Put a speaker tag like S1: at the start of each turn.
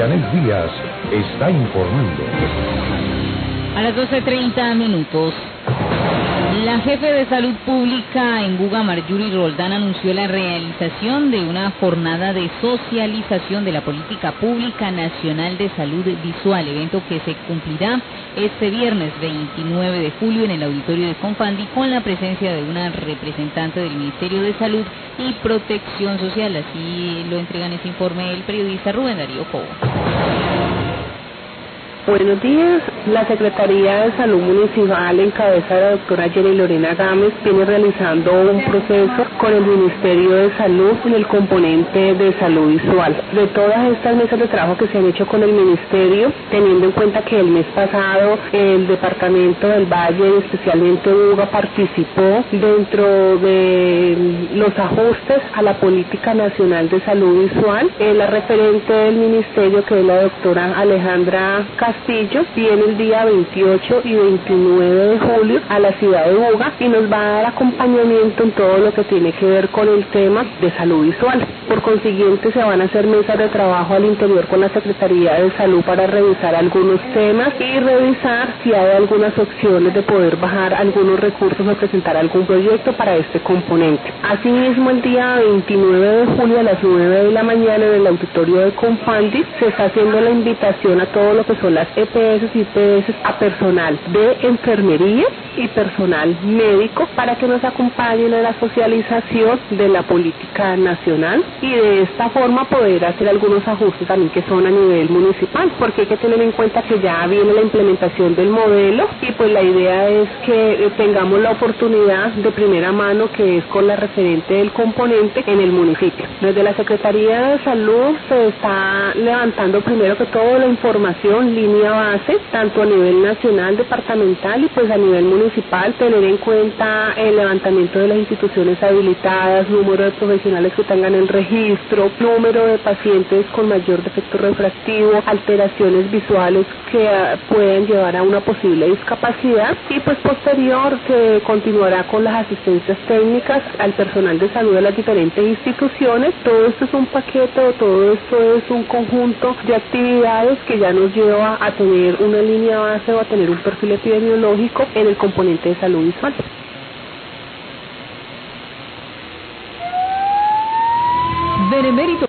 S1: Janet Díaz está informando.
S2: A las 12:30. La jefe de salud pública en Buga, Marjorie Roldán, anunció la realización de una jornada de socialización de la política pública nacional de salud visual, evento que se cumplirá este viernes 29 de julio en el auditorio de Confandi con la presencia de una representante del Ministerio de Salud y Protección Social. Así lo entrega en este informe el periodista Rubén Darío Cobo.
S3: Buenos días. La Secretaría de Salud Municipal, en cabeza de la doctora Jenny Lorena Gámez, viene realizando un proceso con el Ministerio de Salud en el componente de salud visual. De todas estas mesas de trabajo que se han hecho con el Ministerio, teniendo en cuenta que el mes pasado el Departamento del Valle, especialmente Buga, participó dentro de los ajustes a la Política Nacional de Salud Visual, la referente del Ministerio, que es la doctora Alejandra Castillo, viene el día 28 y 29 de julio a la ciudad de Buga y nos va a dar acompañamiento en todo lo que tiene que ver con el tema de salud visual. Por consiguiente, se van a hacer mesas de trabajo al interior con la Secretaría de Salud para revisar algunos temas y revisar si hay algunas opciones de poder bajar algunos recursos o presentar algún proyecto para este componente. Asimismo, el día 29 de julio a las 9 de la mañana en el auditorio de Confandi se está haciendo la invitación a todo lo que son las EPS y IPS, a personal de enfermería y personal médico para que nos acompañen a la socialización de la política nacional y de esta forma poder hacer algunos ajustes también que son a nivel municipal, porque hay que tener en cuenta que ya viene la implementación del modelo y pues la idea es que tengamos la oportunidad de primera mano, que es con la referente del componente en el municipio. Desde la Secretaría de Salud se está levantando primero que todo la información, línea base, tanto a nivel nacional, departamental y pues a nivel municipal, tener en cuenta el levantamiento de las instituciones habilitadas, número de profesionales que tengan el registro, número de pacientes con mayor defecto refractivo, alteraciones visuales que pueden llevar a una posible discapacidad y pues posterior se continuará con las asistencias técnicas al personal de salud de las diferentes instituciones. Todo esto es un paquete o todo esto es un conjunto de actividades que ya nos lleva a tener una línea base o a tener un perfil epidemiológico en el componente de salud visual.